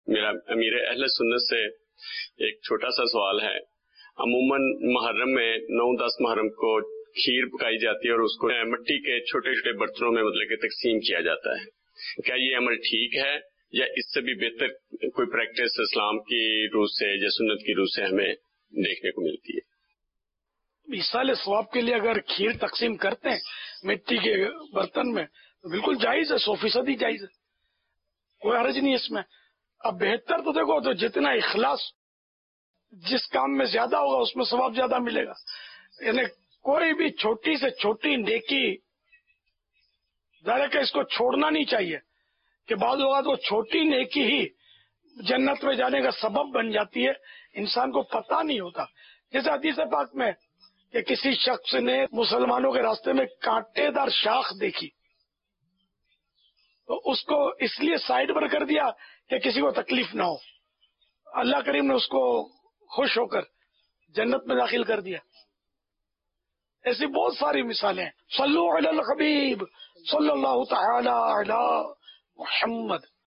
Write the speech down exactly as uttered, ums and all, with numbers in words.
میرا امیر اہل سنت سے ایک چھوٹا سا سوال ہے. عموماً محرم میں نو دس محرم کو کھیر پکائی جاتی ہے اور اس کو مٹی کے چھوٹے چھوٹے برتنوں میں مطلب کہ تقسیم کیا جاتا ہے. کیا یہ عمل ٹھیک ہے یا اس سے بھی بہتر کوئی پریکٹس اسلام کی روح سے یا سنت کی روح سے ہمیں دیکھنے کو ملتی ہے؟ مثال ثواب کے لیے اگر کھیر تقسیم کرتے ہیں مٹی کے برتن میں تو بالکل جائز ہے، سو فیصد ہی جائز ہے، کوئی حرج نہیں اس میں. اب بہتر تو دیکھو تو جتنا اخلاص جس کام میں زیادہ ہوگا اس میں ثواب زیادہ ملے گا. یعنی کوئی بھی چھوٹی سے چھوٹی نیکی ظاہر کہ اس کو چھوڑنا نہیں چاہیے کہ بعض اوقات وہ چھوٹی نیکی ہی جنت میں جانے کا سبب بن جاتی ہے، انسان کو پتہ نہیں ہوتا. جیسے حدیث پاک میں کہ کسی شخص نے مسلمانوں کے راستے میں کانٹے دار شاخ دیکھی تو اس کو اس لیے سائڈ پر کر دیا کہ کسی کو تکلیف نہ ہو. اللہ کریم نے اس کو خوش ہو کر جنت میں داخل کر دیا. ایسی بہت ساری مثالیں ہیں. صلو علی الحبیب صلی اللہ تعالی علی محمد.